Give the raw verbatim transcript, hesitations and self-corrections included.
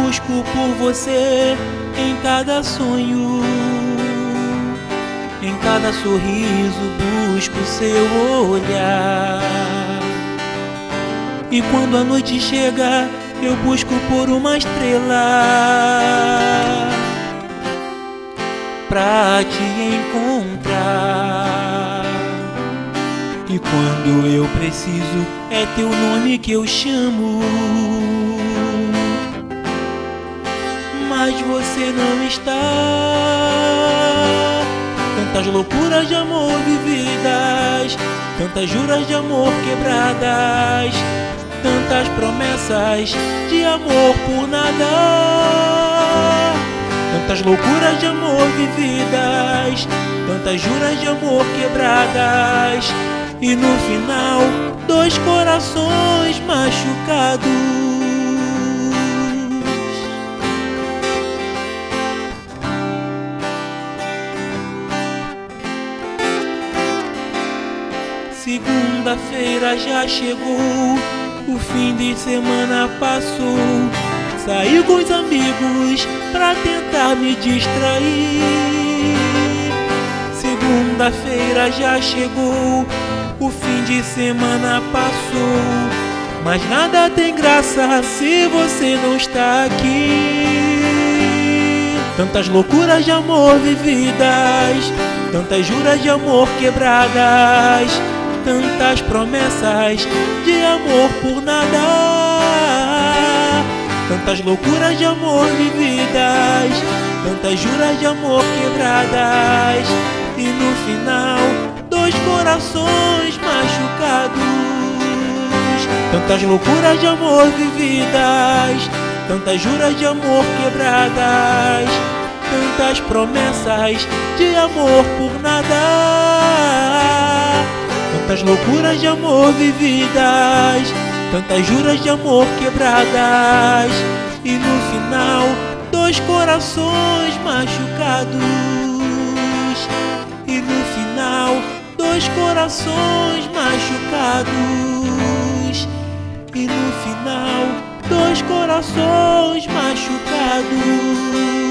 busco por você em cada sonho, em cada sorriso busco seu olhar. E quando a noite chega, eu busco por uma estrela pra te encontrar. E quando eu preciso, é teu nome que eu chamo, mas você não está. Tantas loucuras de amor vividas, tantas juras de amor quebradas, tantas promessas de amor por nada. Tantas loucuras de amor vividas, tantas juras de amor quebradas, e no final, dois corações machucados. Segunda-feira já chegou, o fim de semana passou. Saí com os amigos pra tentar me distrair. Segunda-feira já chegou, o fim de semana passou, mas nada tem graça se você não está aqui. Tantas loucuras de amor vividas, tantas juras de amor quebradas, tantas promessas de amor por nada. Tantas loucuras de amor vividas, tantas juras de amor quebradas, e no final, dois corações machucados. Tantas loucuras de amor vividas, tantas juras de amor quebradas, tantas promessas de amor por nada. Tantas loucuras de amor vividas, tantas juras de amor quebradas, e no final, dois corações machucados. E no final, dois corações machucados. E no final, dois corações machucados.